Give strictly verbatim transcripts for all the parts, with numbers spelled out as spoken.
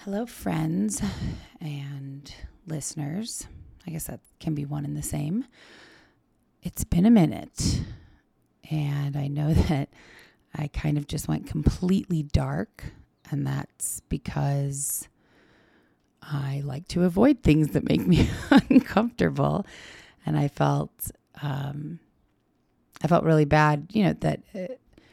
Hello, friends and listeners. I guess that can be one and the same. It's been a minute, and I know that I kind of just went completely dark, and that's because I like to avoid things that make me uncomfortable, and I felt um, I felt really bad, you know, that uh,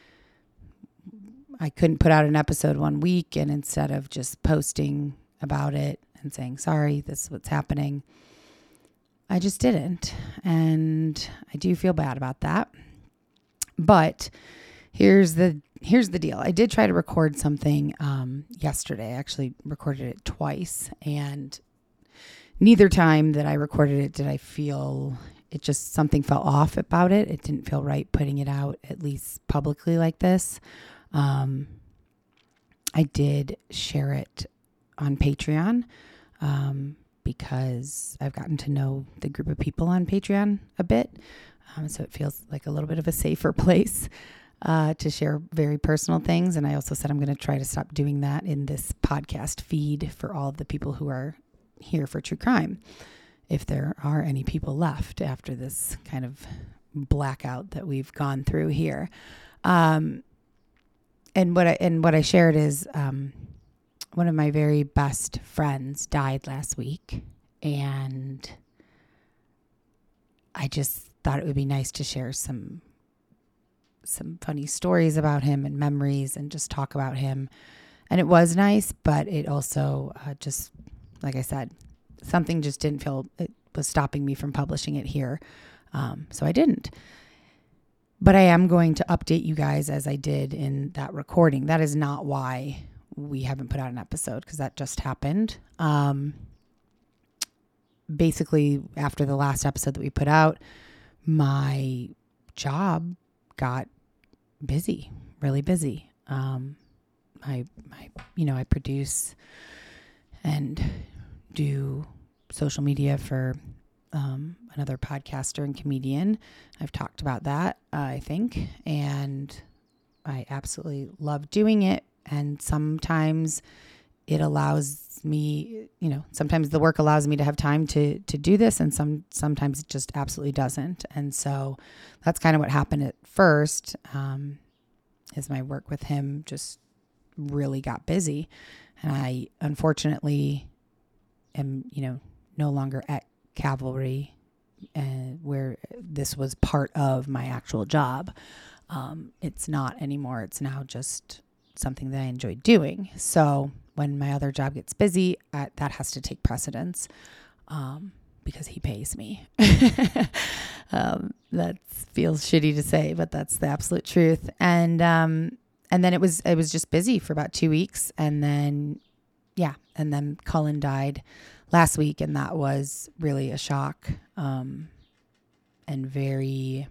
I couldn't put out an episode one week, and instead of just posting about it and saying, sorry, this is what's happening, I just didn't. And I do feel bad about that. But here's the here's the deal. I did try to record something um, yesterday. I actually recorded it twice. And neither time that I recorded it did I feel, it just, something felt off about it. It didn't feel right putting it out, at least publicly like this. Um, I did share it on Patreon, um, because I've gotten to know the group of people on Patreon a bit. Um, so it feels like a little bit of a safer place, uh, to share very personal things. And I also said, I'm going to try to stop doing that in this podcast feed for all of the people who are here for true crime, if there are any people left after this kind of blackout that we've gone through here. Um, And what I and what I shared is um, one of my very best friends died last week, and I just thought it would be nice to share some some funny stories about him and memories, and just talk about him. And it was nice, but it also uh, just, like I said, something just didn't feel, it was stopping me from publishing it here, um, so I didn't. But I am going to update you guys as I did in that recording. That is not why we haven't put out an episode, because that just happened. Um, basically, after the last episode that we put out, my job got busy, really busy. Um, I, I, you know, I produce and do social media for Um, another podcaster and comedian. I've talked about that, uh, I think, and I absolutely love doing it. And sometimes it allows me, you know, sometimes the work allows me to have time to to do this, and some sometimes it just absolutely doesn't. And so that's kind of what happened at first, um, is my work with him just really got busy, and I unfortunately am, you know, no longer at Cavalry, and where this was part of my actual job. Um, it's not anymore. It's now just something that I enjoy doing. So when my other job gets busy, I, that has to take precedence, um, because he pays me. um, that feels shitty to say, but that's the absolute truth. And, um, and then it was, it was just busy for about two weeks. And then, yeah. And then Cullen died last week, and that was really a shock, um, and very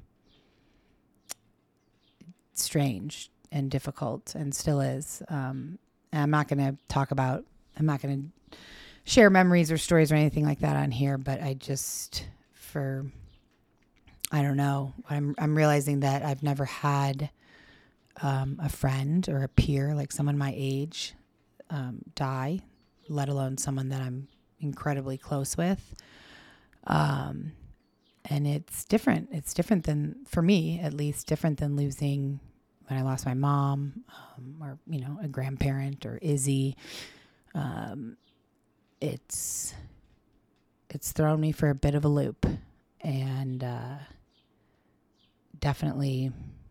strange and difficult, and still is. Um, and I'm not going to talk about, I'm not going to share memories or stories or anything like that on here, but I just, for, I don't know, I'm, I'm realizing that I've never had, um, a friend or a peer, like someone my age, um, die, let alone someone that I'm incredibly close with. Um, and it's different. It's different than, for me, at least, different than losing when I lost my mom, um, or, you know, a grandparent, or Izzy. Um, it's, it's thrown me for a bit of a loop, and, uh, definitely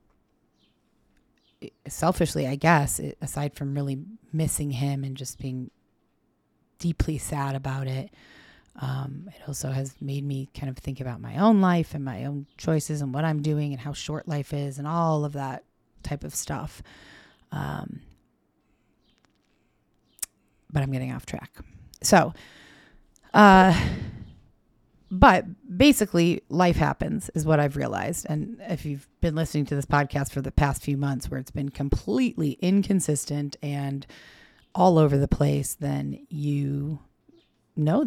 selfishly, I guess, it, aside from really missing him and just being deeply sad about it, um, it also has made me kind of think about my own life and my own choices and what I'm doing and how short life is and all of that type of stuff. Um, but I'm getting off track. So, uh, but basically life happens is what I've realized. And if you've been listening to this podcast for the past few months, where it's been completely inconsistent and all over the place, then you know that.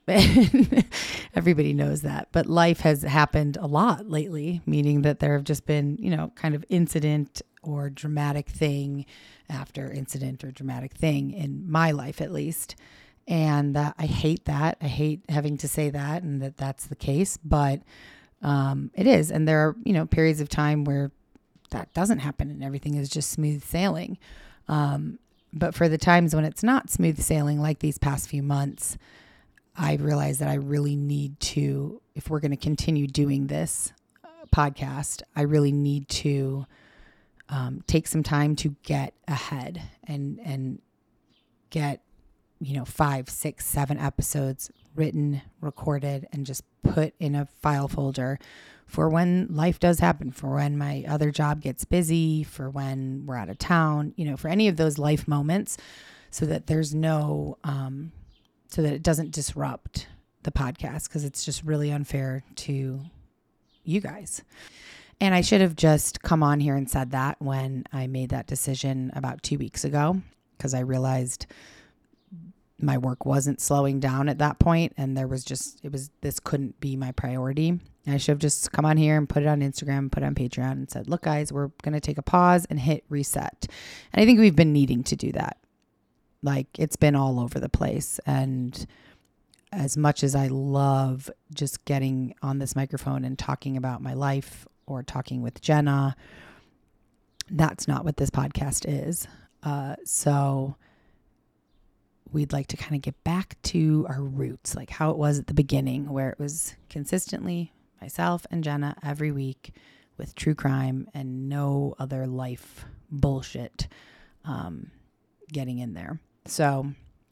Everybody knows that. But life has happened a lot lately, meaning that there have just been, you know, kind of incident or dramatic thing after incident or dramatic thing in my life, at least. And uh, I hate that. I hate having to say that and that that's the case, but um, it is. And there are, you know, periods of time where that doesn't happen and everything is just smooth sailing. Um, but for the times when it's not smooth sailing, like these past few months, I realized that I really need to, if we're going to continue doing this podcast, I really need to um, take some time to get ahead and, and get, you know, five, six, seven episodes written, recorded, and just put in a file folder for when life does happen, for when my other job gets busy, for when we're out of town, you know, for any of those life moments, so that there's no, um, so that it doesn't disrupt the podcast, because it's just really unfair to you guys. And I should have just come on here and said that when I made that decision about two weeks ago, because I realized my work wasn't slowing down at that point, and there was just, it was, this couldn't be my priority. And I should have just come on here and put it on Instagram, put it on Patreon and said, look guys, we're going to take a pause and hit reset. And I think we've been needing to do that. Like, it's been all over the place. And as much as I love just getting on this microphone and talking about my life or talking with Jenna, that's not what this podcast is. Uh, so we'd like to kind of get back to our roots, like how it was at the beginning, where it was consistently myself and Jenna every week with true crime and no other life bullshit um, getting in there. So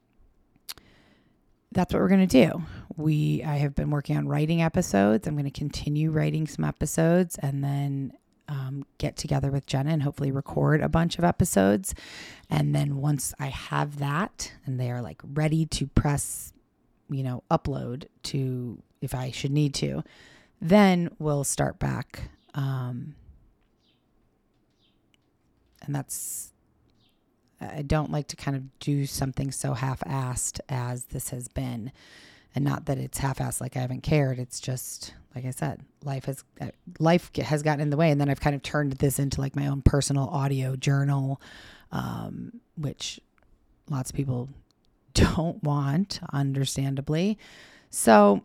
that's what we're going to do. We, I have been working on writing episodes. I'm going to continue writing some episodes and then um, get together with Jenna and hopefully record a bunch of episodes. And then once I have that and they are like ready to press, you know, upload to, if I should need to, then we'll start back. Um, and that's, I don't like to kind of do something so half-assed as this has been. And not that it's half-assed like I haven't cared. It's just, like I said, life has life has gotten in the way. And then I've kind of turned this into like my own personal audio journal, um, which lots of people don't want, understandably. So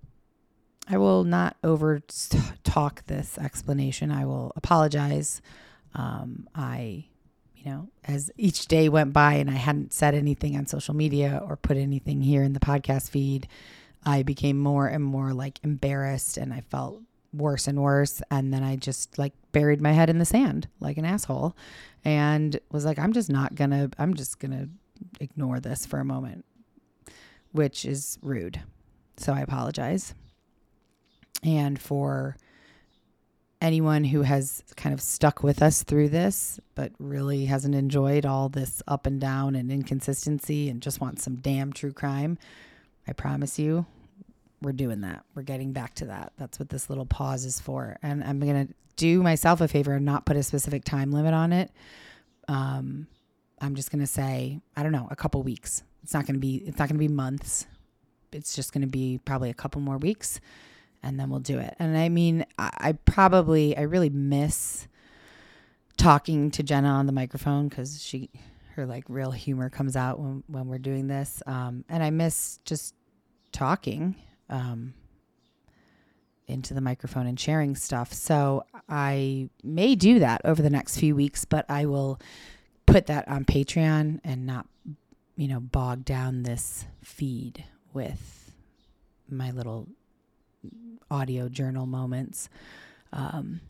I will not over talk this explanation. I will apologize. Um, I... You know, as each day went by and I hadn't said anything on social media or put anything here in the podcast feed, I became more and more like embarrassed and I felt worse and worse. And then I just like buried my head in the sand like an asshole and was like, I'm just not gonna, I'm just gonna ignore this for a moment, which is rude. So I apologize. And for anyone who has kind of stuck with us through this, but really hasn't enjoyed all this up and down and inconsistency and just wants some damn true crime, I promise you, we're doing that. We're getting back to that. That's what this little pause is for. And I'm going to do myself a favor and not put a specific time limit on it. Um, I'm just going to say, I don't know, a couple weeks. It's not going to be, it's not going to be months. It's just going to be probably a couple more weeks. And then we'll do it. And I mean, I, I probably, I really miss talking to Jenna on the microphone because she, her like real humor comes out when, when we're doing this. Um, and I miss just talking um, into the microphone and sharing stuff. So I may do that over the next few weeks, but I will put that on Patreon and not, you know, bog down this feed with my little audio journal moments. Um,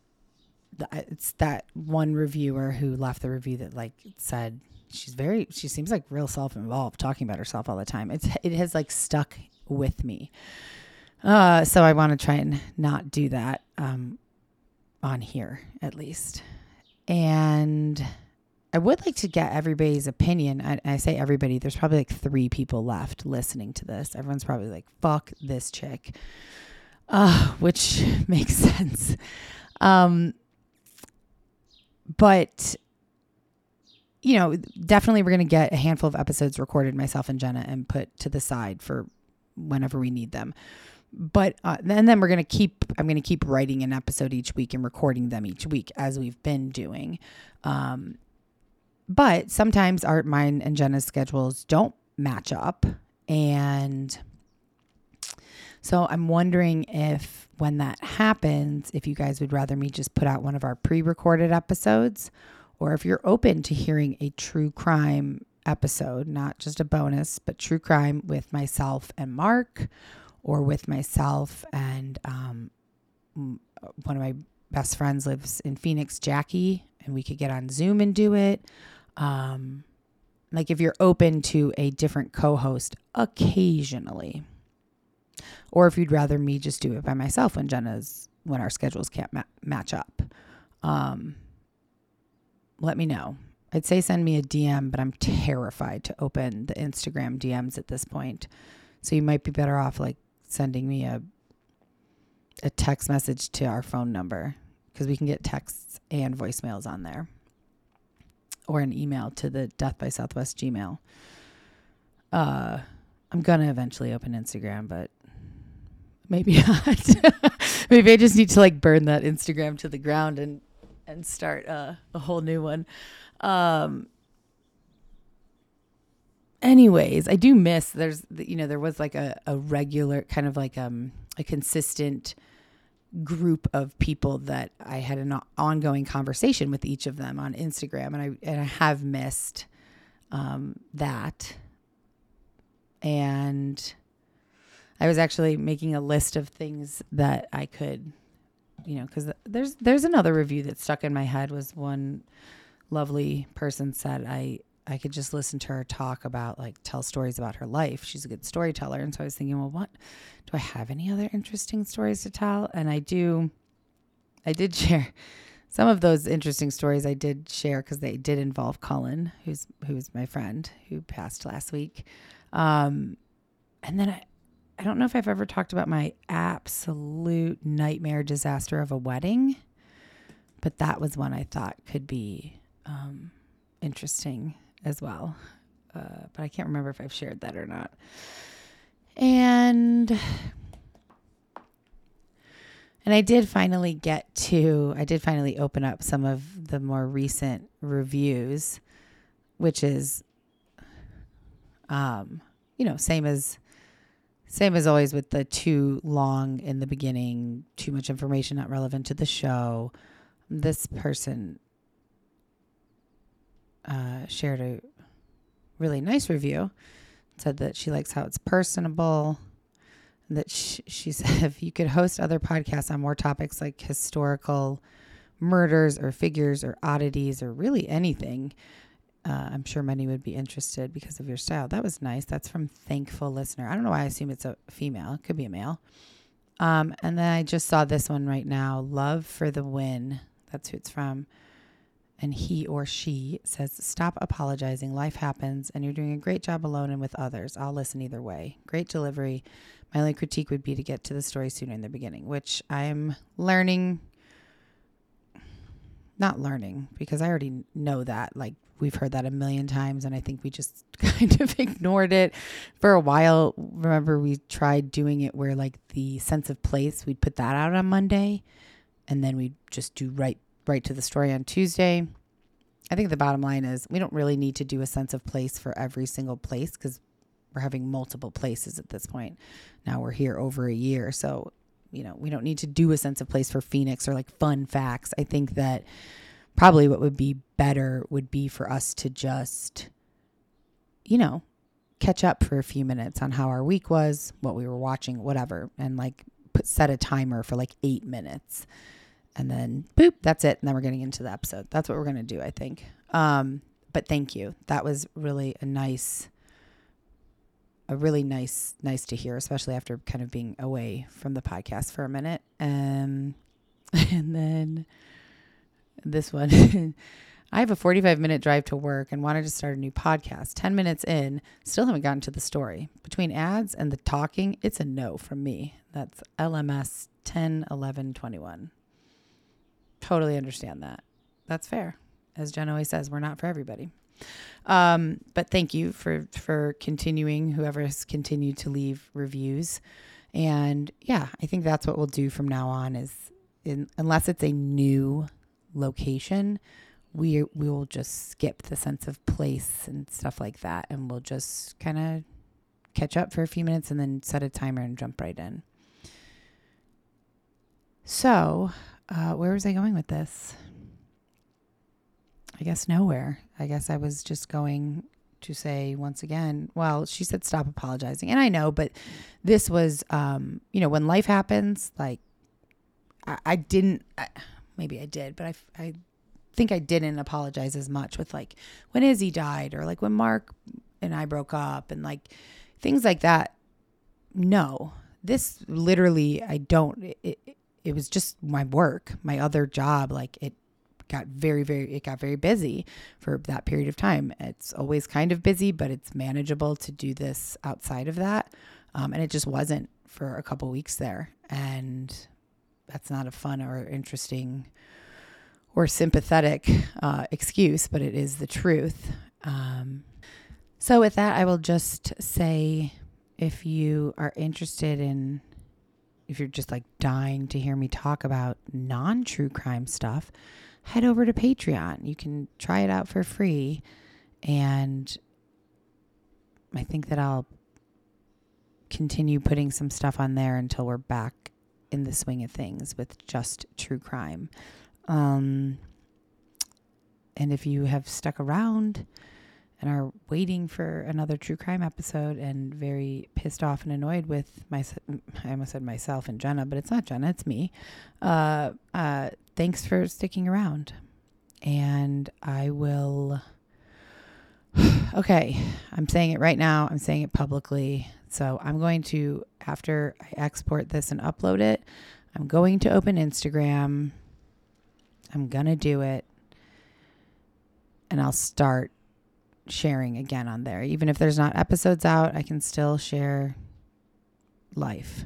it's that one reviewer who left the review that like said she's very, she seems like real self-involved talking about herself all the time. It's, it has like stuck with me. Uh, so I want to try and not do that, um, on here at least. And I would like to get everybody's opinion. I, I say everybody, there's probably like three people left listening to this. Everyone's probably like, fuck this chick. Uh, which makes sense. Um, but, you know, definitely we're going to get a handful of episodes recorded, myself and Jenna, and put to the side for whenever we need them. But uh, and then we're going to keep, I'm going to keep writing an episode each week and recording them each week as we've been doing. Um, but sometimes our, mine and Jenna's schedules don't match up. And so I'm wondering if when that happens, if you guys would rather me just put out one of our pre-recorded episodes, or if you're open to hearing a true crime episode, not just a bonus, but true crime with myself and Mark, or with myself and um, one of my best friends lives in Phoenix, Jackie, and we could get on Zoom and do it. Um, like if you're open to a different co-host occasionally, or if you'd rather me just do it by myself when Jenna's, when our schedules can't ma- match up, um, let me know. I'd say send me a D M, but I'm terrified to open the Instagram D Ms at this point. So you might be better off like sending me a a text message to our phone number, because we can get texts and voicemails on there, or an email to the Death by Southwest Gmail. Uh, I'm gonna eventually open Instagram, but maybe not. Maybe I just need to like burn that Instagram to the ground and and start uh, a whole new one. Um, anyways, I do miss, there's, you know, there was like a, a regular kind of like um, a consistent group of people that I had an ongoing conversation with each of them on Instagram. And I, and I have missed um, that. And I was actually making a list of things that I could, you know, because there's there's another review that stuck in my head. Was one lovely person said I I could just listen to her talk about, like, tell stories about her life. She's a good storyteller. And so I was thinking, well, what do I have any other interesting stories to tell? And I do, I did share some of those interesting stories. I did share because they did involve Cullen, who's who's my friend who passed last week. Um, and then I. I don't know if I've ever talked about my absolute nightmare disaster of a wedding, but that was one I thought could be um, interesting as well. Uh, but I can't remember if I've shared that or not. And and I did finally get to, I did finally open up some of the more recent reviews, which is, um, you know, same as Same as always with the too long in the beginning, too much information not relevant to the show. This person uh, shared a really nice review. Said that she likes how it's personable. That she, she said if you could host other podcasts on more topics like historical murders or figures or oddities or really anything, Uh, I'm sure many would be interested because of your style. That was nice. That's from Thankful Listener. I don't know why I assume it's a female. It could be a male. Um, and then I just saw this one right now. Love for the Win. That's who it's from. And he or she says, stop apologizing. Life happens and you're doing a great job alone and with others. I'll listen either way. Great delivery. My only critique would be to get to the story sooner in the beginning, which I'm learning. Not learning, because I already know that. Like, we've heard that a million times, and I think we just kind of ignored it for a while. Remember, we tried doing it where, like, the sense of place, we'd put that out on Monday, and then we'd just do right right to the story on Tuesday. I think the bottom line is we don't really need to do a sense of place for every single place, because we're having multiple places at this point. Now we're here over a year, so you know, we don't need to do a sense of place for Phoenix or like fun facts. I think that probably what would be better would be for us to just, you know, catch up for a few minutes on how our week was, what we were watching, whatever, and like put set a timer for like eight minutes. And then boop, that's it. And then we're getting into the episode. That's what we're going to do, I think. Um, but thank you. That was really a nice A really nice, nice to hear, especially after kind of being away from the podcast for a minute. Um, and then this one, I have a forty-five minute drive to work and wanted to start a new podcast. ten minutes in, still haven't gotten to the story. Between ads and the talking, it's a no from me. That's L M S ten eleven twenty-one. Totally understand that. That's fair. As Jen always says, we're not for everybody. Um, but thank you for, for continuing, whoever has continued to leave reviews. And yeah, I think that's what we'll do from now on is in, unless it's a new location, we we will just skip the sense of place and stuff like that. And we'll just kind of catch up for a few minutes and then set a timer and jump right in. So, uh, where was I going with this? I guess nowhere. I guess I was just going to say once again, well, she said stop apologizing. And I know, but this was, um, you know, when life happens, like I, I didn't, I, maybe I did, but I, I think I didn't apologize as much with like when Izzy died or like when Mark and I broke up and like things like that. No, this literally, I don't, it, it, it was just my work, my other job. Like it got very, very, it got very busy for that period of time. It's always kind of busy, but it's manageable to do this outside of that. Um, and it just wasn't for a couple weeks there. And that's not a fun or interesting or sympathetic uh, excuse, but it is the truth. Um, so with that, I will just say, if you are interested in, if you're just like dying to hear me talk about non-true crime stuff, head over to Patreon. You can try it out for free. And I think that I'll continue putting some stuff on there until we're back in the swing of things with just true crime. Um, and if you have stuck around and are waiting for another true crime episode and very pissed off and annoyed with my, I almost said myself and Jenna, but it's not Jenna, it's me. Uh, uh, thanks for sticking around. And I will, okay, I'm saying it right now. I'm saying it publicly. So I'm going to, after I export this and upload it, I'm going to open Instagram. I'm going to do it. And I'll start sharing again on there. Even if there's not episodes out, I can still share life.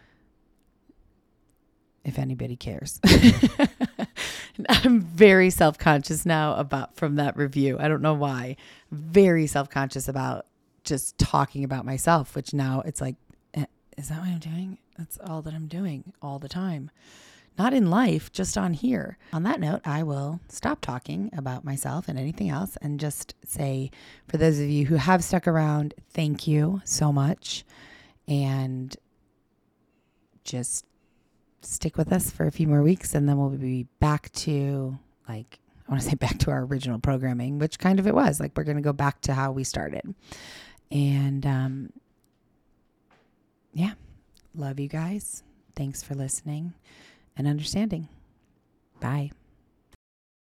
If anybody cares. I'm very self-conscious now about from that review. I don't know why. Very self-conscious about just talking about myself, which now it's like, eh, is that what I'm doing? That's all that I'm doing all the time. Not in life, just on here. On that note, I will stop talking about myself and anything else and just say, for those of you who have stuck around, thank you so much. And just stick with us for a few more weeks and then we'll be back to, like, I want to say back to our original programming, which kind of it was. Like, we're going to go back to how we started. And um, yeah, love you guys. Thanks for listening and understanding. Bye.